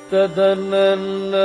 ததனன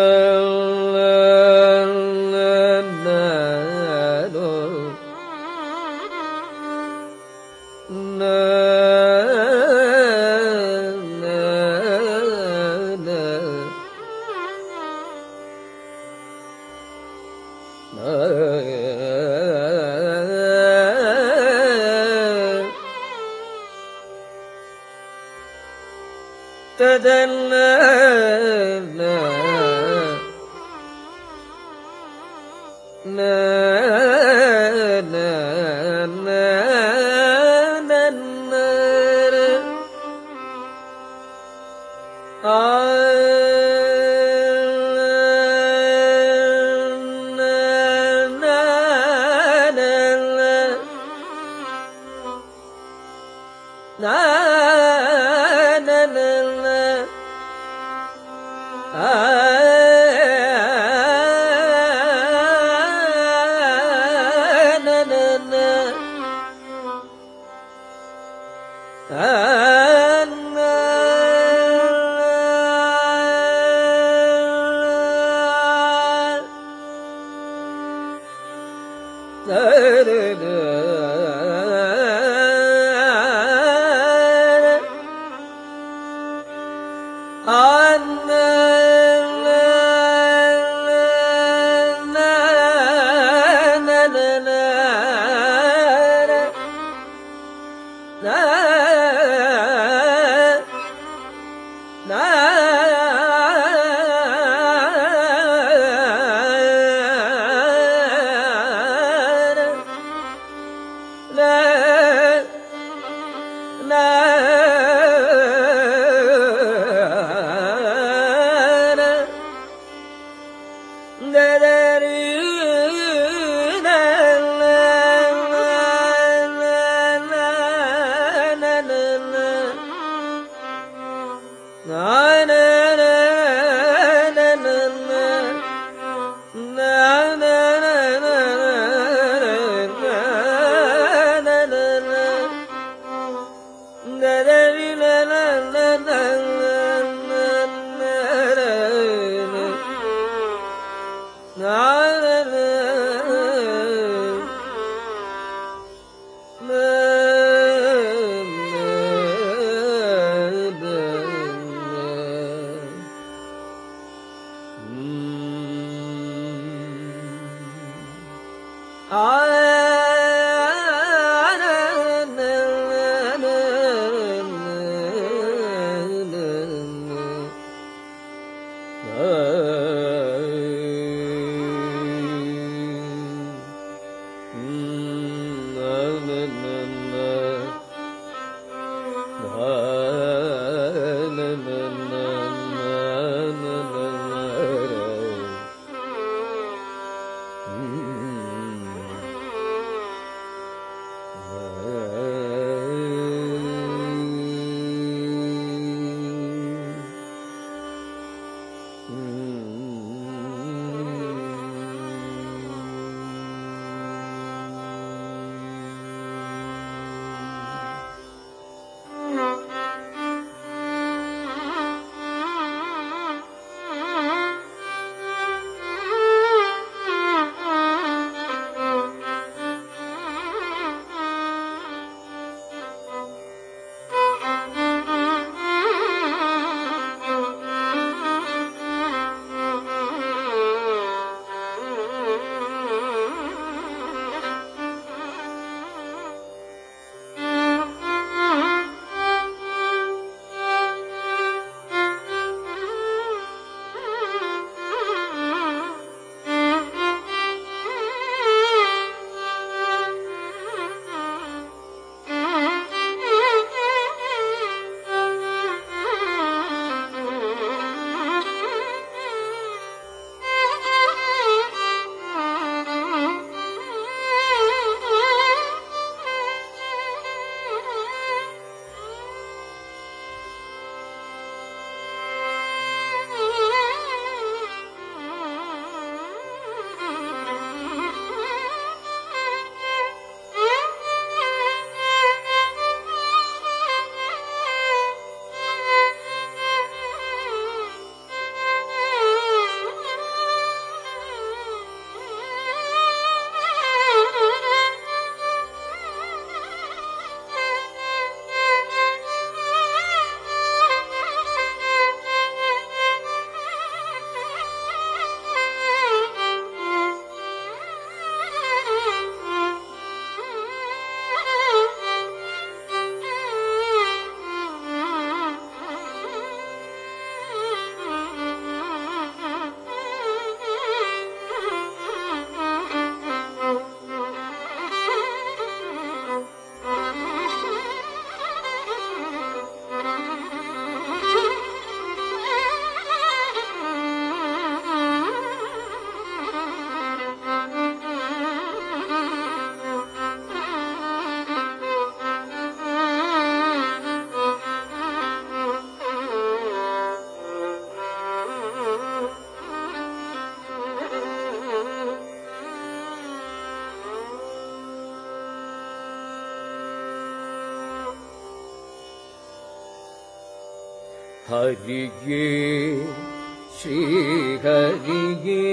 ಹರಿಯೇ ಶ್ರೀ ಹರಿಯೇ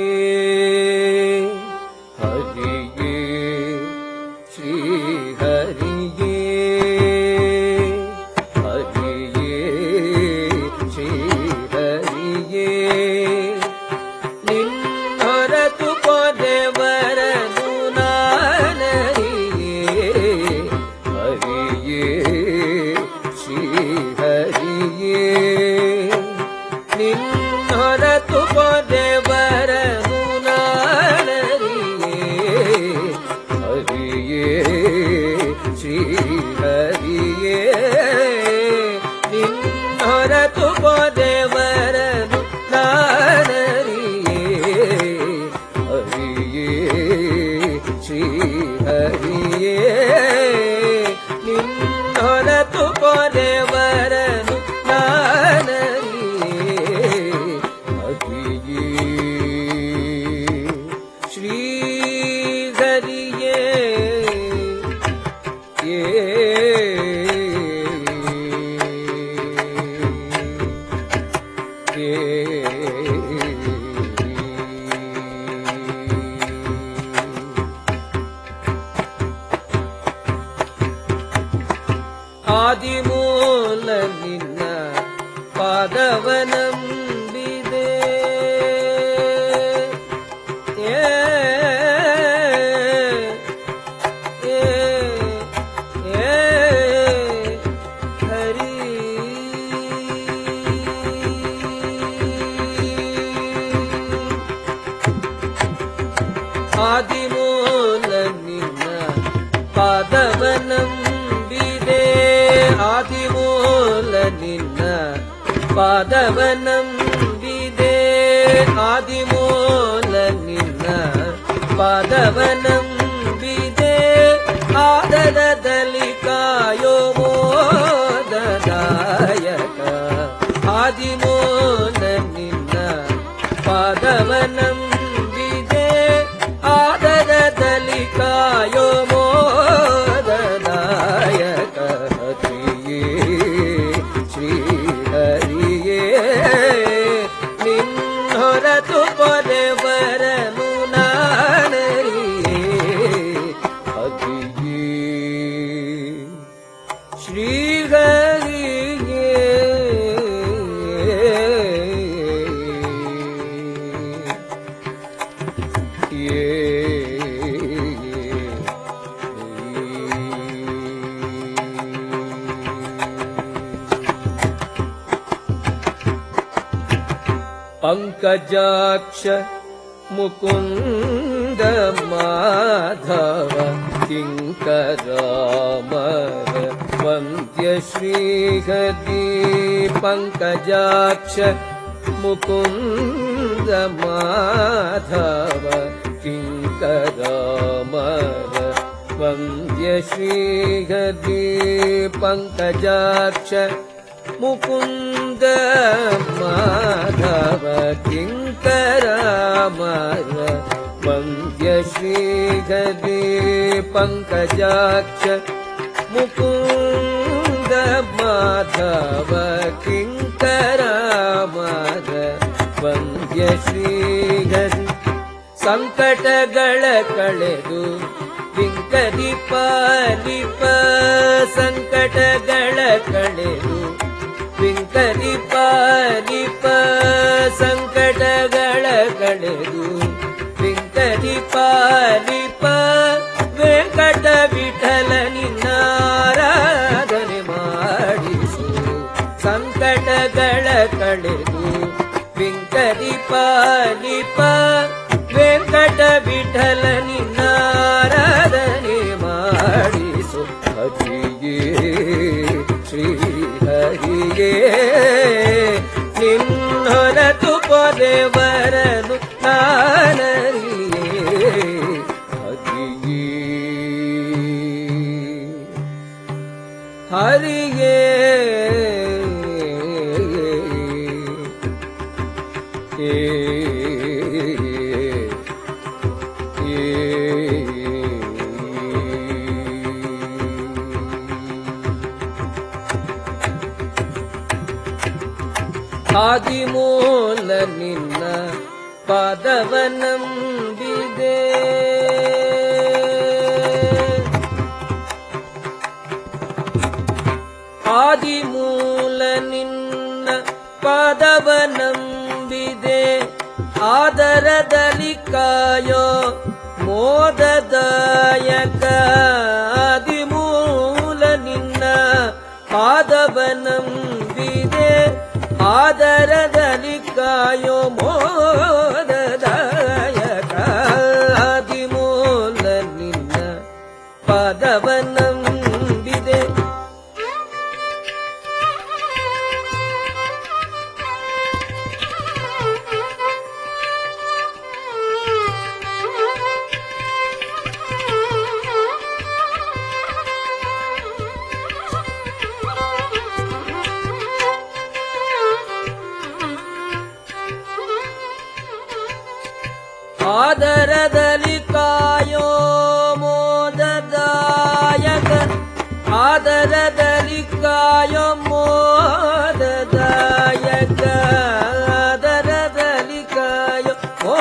ಹರಿಯೇ ಶ್ರೀ ಹರಿಯೇ ಹರಿಯೇ ಶ್ರೀ ಹರಿಯೇ ನಿನ್ನೊರತು ಪೊದೆವರನು ನಾನರಿಯೇ ಹರಿಯೇ ಶ್ರೀ ಹರಿಯೇ ನಿನ್ನೊರತು ಪೊದೆವರನು ನಾನರಿಯೇ ಹರಿಯೇ ಶ್ರೀ ಹರಿಯೇ ನಿನ್ನೊರತು ಪೊದೆವರನು ನಾನರಿಯೇ ಹರಿಯೇ ಶ್ರೀ ಹರಿಯೇ ನಿನ್ನೊರತು ಪೊದೆವರನು ನಾನರಿಯೇ ಹರಿಯೇ ಶ್ರೀ ಹರಿಯೇ ಆದಿಮೂಲ ನಿನ್ನ ಪಾದವನಂಬಿದೆ ಹರಿ ಆದಿಮೂಲ ನಿನ್ನ ಪಾದವನಂಬಿದೆ ಆದಿಮೂಲ ನಿನ್ನ ಪಾದವನಂಬಿದೆ ಆದಿಮೂಲ ನಿನ್ನ ಪಾದವನಂಬಿದೆ ಆದರದಲ್ಲಿ ಕಾಯೋ ಮೋದದಾಯಕ ಆದಿಮೂಲ ನಿನ್ನ ಪಾದವನಂಬಿದೆ ಆದರದಲ್ಲಿ ಕಾಯೋ ಮೋದದಾಯಕ ಹರಿಯೇ ಶ್ರೀ ಹರಿಯೇ ನಿನ್ನೊರತು ಪೊದೆವರನು ನಾನರಿಯೇ ಹರಿಯೇ ಶ್ರೀ ಹರಿಯೇ ಪಂಕಜಾಕ್ಷ ಮುಕುಂದ ಮಾಧವ ಕಿಂಕರಾಮರ ವಂದ್ಯ ಶ್ರೀಹರಿ ಪಂಕಜಾಕ್ಷ ಮುಕುಂದ ಮಾಧವ ಕಿಂಕರಾಮರ ವಂದ್ಯ ಶ್ರೀಹರಿ ಪಂಕಜಾಕ್ಷ ಮುಕುಂದ ಮಾಧವ ಕಿಂಕರಾಮರ ವಂದ್ಯ ಶ್ರೀಹರಿ ಪಂಕಜಾಕ್ಷ ಮುಕುಂದ ಮಾಧವ ಕಿಂಕರಾಮರ ವಂದ್ಯ ಶ್ರೀಹರಿ ಸಂಕಟಗಳ ಕಳೆದು ವಿಂಕರಿ ಪಾಲಿಪ ಸಂಕಟಗಳ ಕಳೆದು ವಿಂಕರಿ ಪಾಲಿಪ ಸಂಕಟಗಳ ಕಳೆದು ವಿಂಕರಿ ಪಾಲಿಪ ವೆಂಕಟ ವಿಠಲ ನಿನ್ನಾರಾಧನೆ ಮಾಡಿಸು ಸಂಕಟಗಳ ಕಳೆದು ವಿಂಕರಿ ಪಾಲಿಪ ವೆಂಕಟ ವಿಠಲ ನಿನ್ನಾರಾಧನೆ ಮಾಡಿಸು ಹರಿಯೇ ಶ್ರೀ ಹರಿಯೇ ನಿನ್ನೊರತು ಪೊದೆವರನು ನಾನರಿಯೇ ಹರಿಯೇ ಹರಿಯೇ ಆದಿಮೂಲ ನಿನ್ನ ಪಾದವನಂಬಿದೆ ಆದಿಮೂಲ ನಿನ್ನ ಪಾದವನಂಬಿದೆ ಆದರದಲ್ಲಿ ಕಾಯೋ ಮೋದದಾಯಕ ಆದಿಮೂಲ ನಿನ್ನ ಪಾದವನಂಬಿದೆ ಆದರದಲ್ಲಿ ಕಾಯೋ ಮೋದದಾಯಕ ಆದಿಮೂಲ ನಿನ್ನ ಪಾದವನಂಬಿದೆ ಆದರದಲ್ಲಿ ಕಾಯೋ ಮೋದದಾಯಕ ಆದರದಲ್ಲಿ ಕಾಯೋ ಮೋದದಾಯಕ ಆದರದಲ್ಲಿ ಕಾಯೋ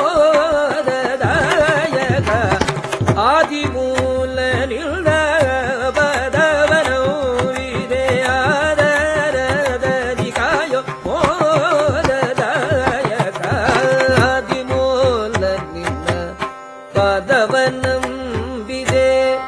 ಮೋದದಾಯಕ ಆದಿಮೂಲ ನಿಲ್ಲ ಪದವನಂಬಿದೆ ಆದರದಲ್ಲಿ ಕಾಯೋ ಮೋದದಾಯಕ ಆದಿಮೂಲ ಪಾದವನಂಬಿದೆ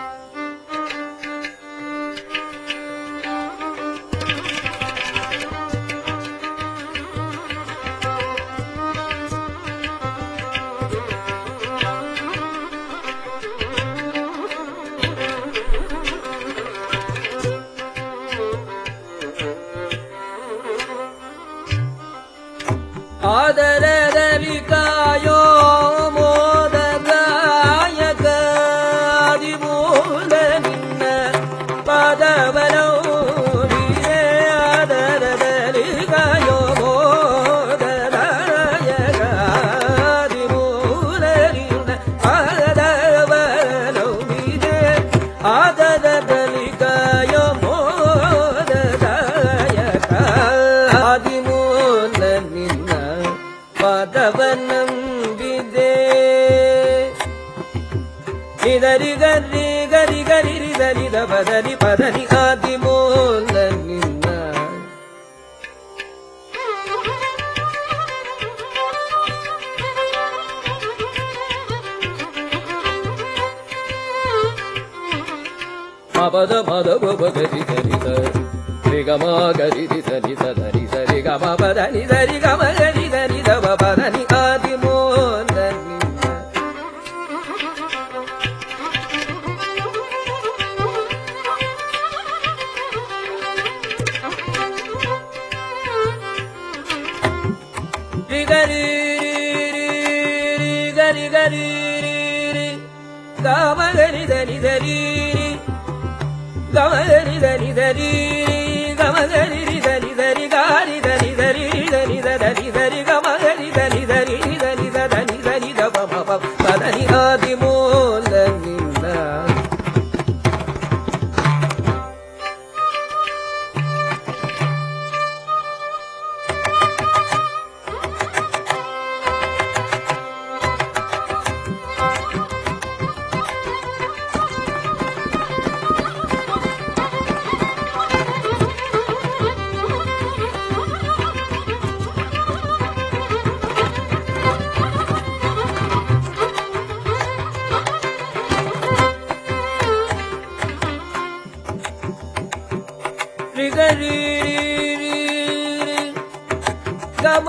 ಆದರದಲ್ಲಿ ಕಾಯೋ ಮೋದದಾಯಕ ಆದಿಮೂಲ ನಿನ್ನ ಪಾದವನಂಬಿದೆ ಆದರದಲ್ಲಿ ಕಾಯೋ ಮೋದದಾಯಕ ಆದಿಮೂಲ ನಿನ್ನ ಪಾದವನಂಬಿದೆ ಆದರದಲ್ಲಿ ಕಾಯೋ ಮೋದದಾಯಕ ಆದಿಮೂಲ ನಿನ್ನ ಪಾದವನಂಬಿದೆ ನಿದರಿ ಗರಿ ಗರಿ ಗರಿ ರಿದರಿ ದಪದರಿ ಪದರಿ ಆದಿಮೂಲ ನಿನ್ನ ಮಪದ ಮದ ಬಬ ಗರಿ ಗರಿ ರಿ ಗಮ ಗರಿ ರಿ ಸರಿ ಸದರಿ ಸರಿ ಗಮ ಪದನಿ ಸರಿ ಗಮ ಗರಿ ಧನಿ ದವ ಪದನಿ ಆದಿಮೂಲ ನಿನ್ನ ರಿ ಗರಿ ರಿ ಗರಿ ಗರಿ ರಿ ಗಮ ಗರಿ ಧನಿ ಧರಿ ಗಮ ಗರಿ ಧನಿ ಧರಿ ಗಮ ಗರಿ ರಿ ಧನಿ ಧರಿ ಗಾರಿ ಧನಿ ಧರಿ ಧನಿ ಧನಿ ಧರಿ ಗಮ ಗರಿ ಧನಿ ಧರಿ ಧನಿ ಧನಿ ಧನಿ ಧಪ ಮಪ ಪದನಿ ಆದಿಮೂಲ ನಿನ್ನ ರಿ ಗರಿ ರಿ ಗಮ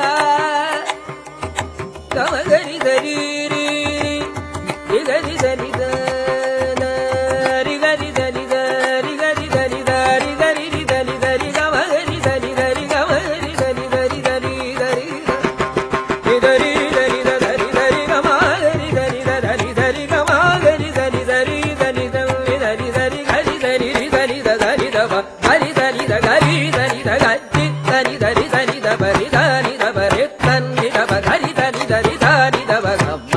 ಗಮ ಗರಿ ಧರಿ ರಿ ಗರಿ ಧನಿ ಧನ ರಿ ಗರಿ ಧನಿ ಧರಿ ಗರಿ ಧನಿ ಧರಿ ಗರಿ ರಿ ಧನಿ ಧರಿ ಗಮ ಗರಿ ಧನಿ ಧರಿ ಗಮ ಗರಿ ಧನಿ ಧರಿ ಧರಿ ಧರಿ ರಿ ಧರಿ ಧನಿ ಧರಿ ಧರಿ ಗಮ ಗರಿ ಧನಿ ಧರಿ ಧರಿ ಗಮ ಗರಿ ಧನಿ ಧರಿ ಧನಿ ಧನಿ ಧರಿ ಧರಿ ಗರಿ ಧರಿ ರಿ ಧನಿ ಧರಿ ಧವ ಗರಿ ಧನಿ ಧ ಗರಿ ಧನಿ ಧ ಗರಿ ಧನಿ ಧರಿ ಧನಿ ಧ ಬರಿ ಧನಿ ಧ ಬರಿ ಧನಿ ಧ ಗರಿ ಧನಿ ಧರಿ ಧನಿ ಧವ ಗಮ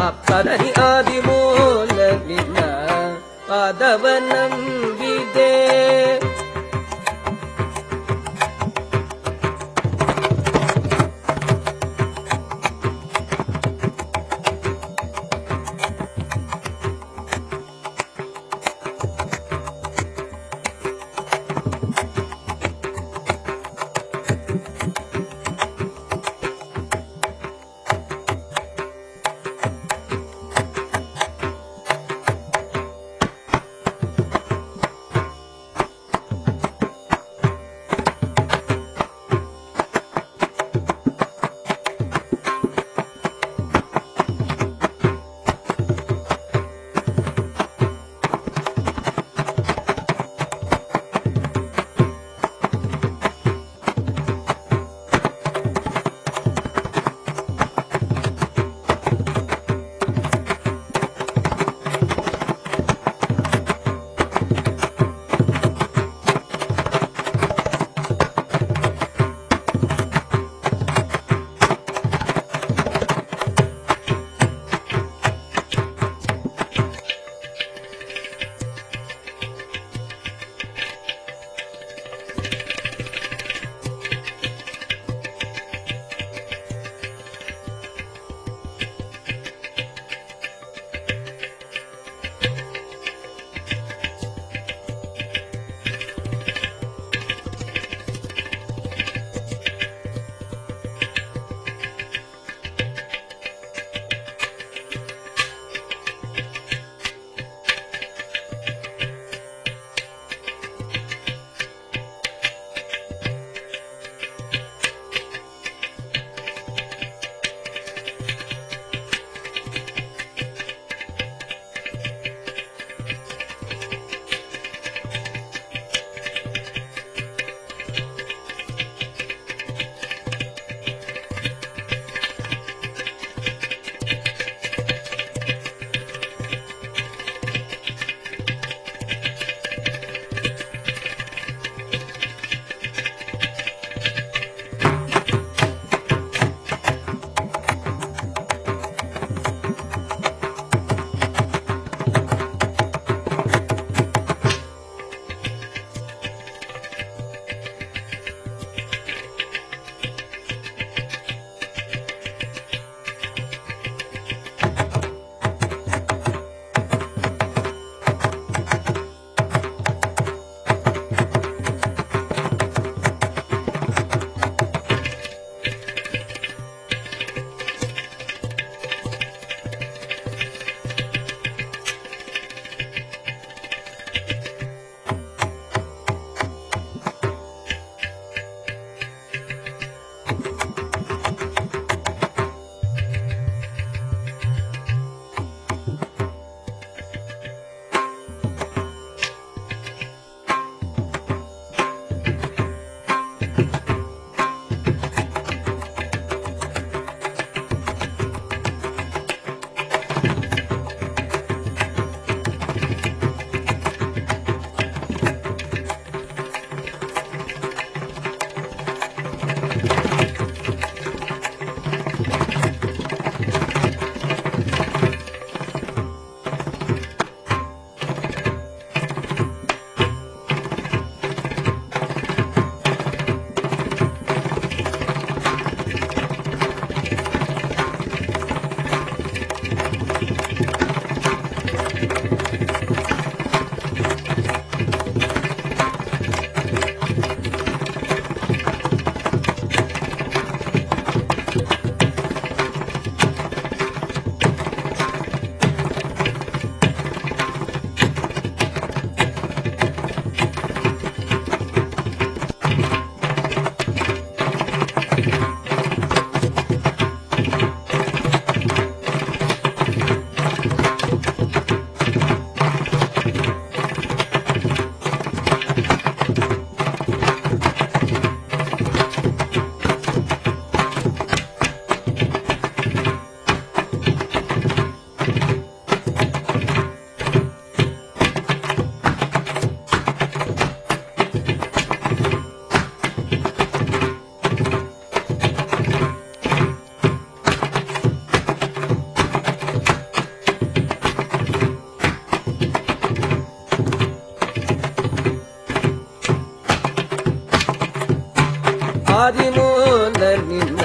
ಆದಿಮೂಲ ನಿನ್ನ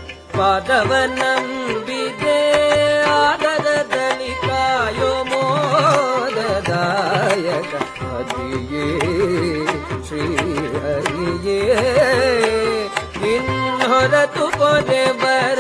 ಪಾದವನಂಬಿದೆ ಆದರದಲ್ಲಿ ಕಾಯೋ ಮೋದದಾಯಕ ಹರಿಯೇ ಶ್ರೀ ಹರಿಯೇ ಇನ್ ಹೊರತು ಪೊದೆ